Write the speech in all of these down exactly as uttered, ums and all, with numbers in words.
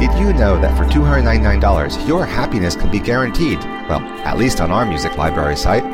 Did you know that for two hundred ninety-nine dollars, your happiness can be guaranteed? Well, at least on our music library site.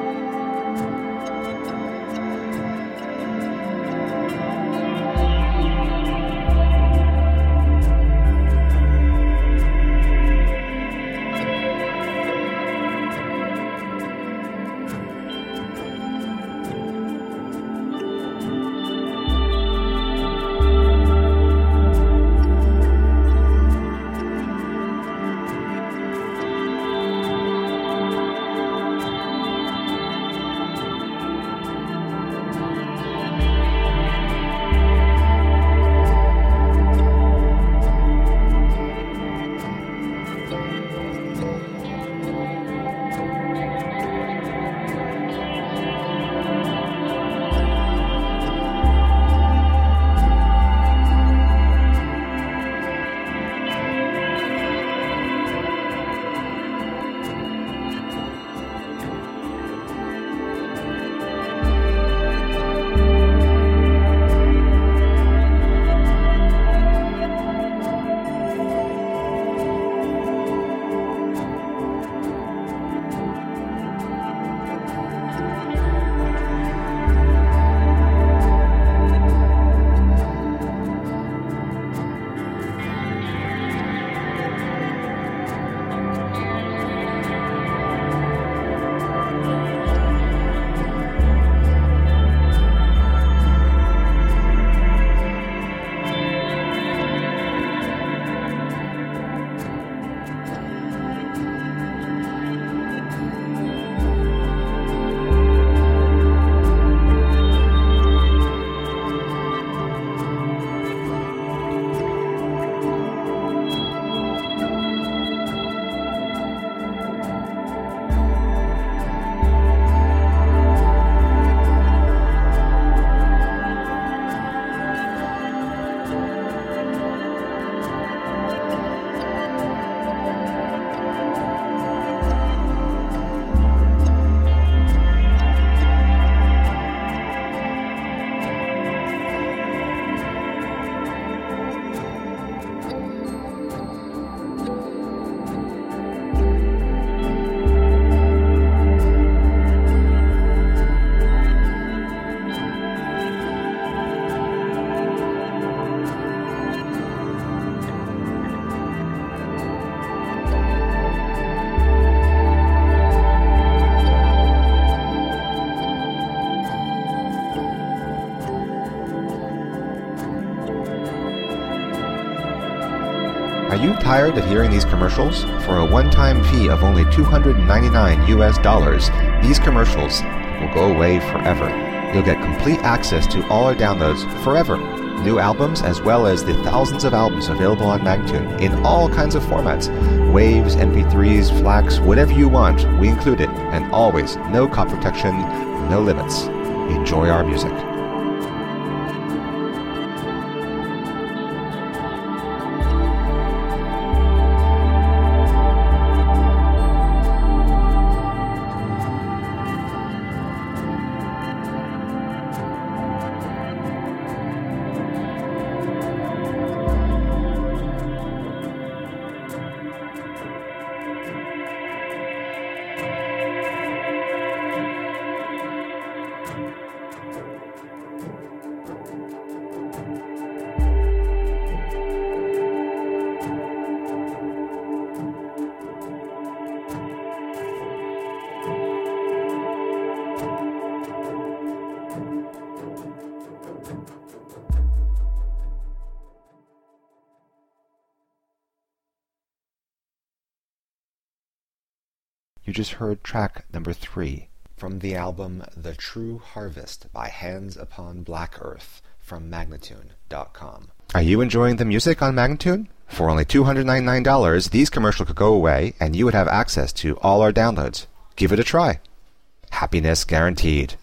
Are you tired of hearing these commercials? For a one-time fee of only two hundred ninety-nine U S dollars, these commercials will go away forever. You'll get complete access to all our downloads forever. New albums as well as the thousands of albums available on Magnatune in all kinds of formats. Waves, M P threes, FLACs, whatever you want, we include it. And always, no copy protection, no limits. Enjoy our music. You just heard track number three from the album The True Harvest by Hands Upon Black Earth from Magnatune dot com. Are you enjoying the music on Magnatune? For only two hundred ninety-nine dollars, these commercials could go away and you would have access to all our downloads. Give it a try. Happiness guaranteed.